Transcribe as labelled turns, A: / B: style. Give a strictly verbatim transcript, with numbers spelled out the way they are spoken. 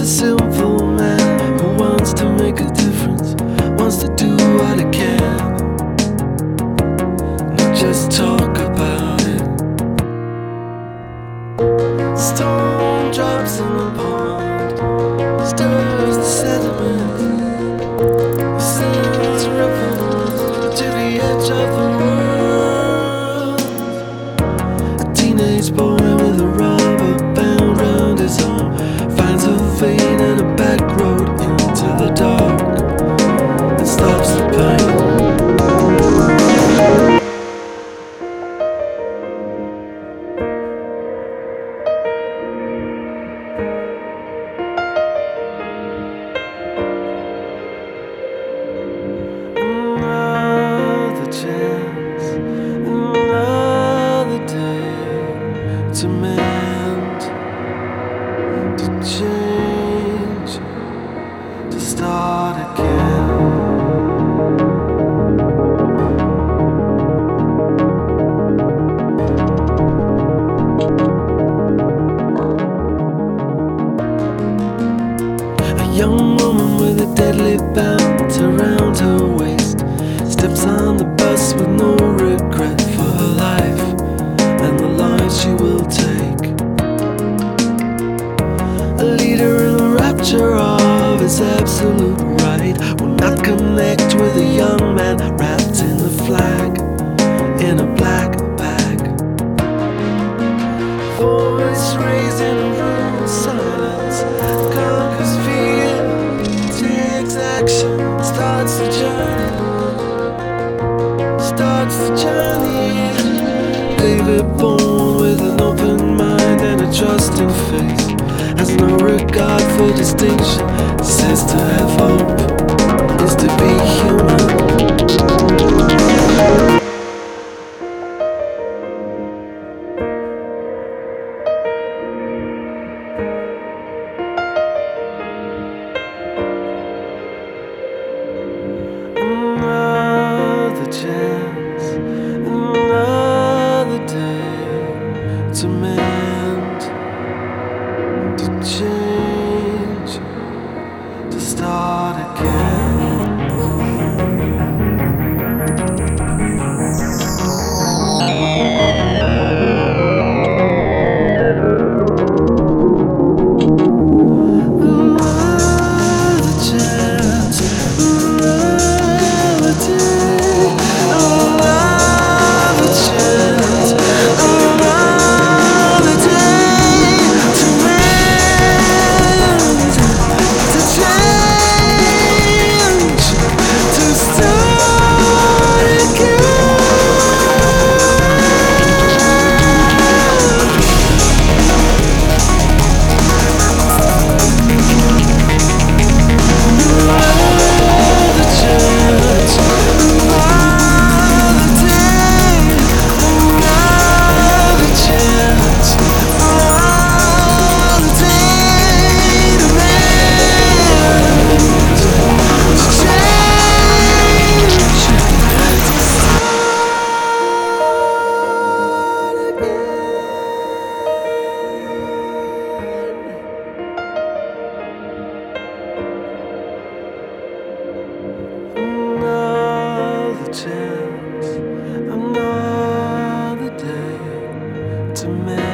A: a simple man who wants to make a difference, wants to do what he can, not just talk about it. Stone drops in the pond, stirs the sediment, sends ripples to the edge of the world. A teenage boy with a rubber band round his arm finds a vein and a back road into the dark and stops the pain. Another chance, another day to mend, to change, to start again. A young woman with a deadly belt around her waist steps on the bus with no regret for her life and the life she will take. A leader in the rapture of his absolute right will not connect with a young man wrapped in the flag in a black bag. Voice raised in a room, silence conquers fear, takes action, starts the journey, starts the journey. David born with an open mind and a trusting face, has no regard for distinction, says to have hope is to be human. Another chance, another day to mend, to change, to start again. Another chance, another day, another chance, another day to mend, to change, to start again. Another chance, another day, another chance, another day to mend, to change, to start again. Another chance, another day to mend.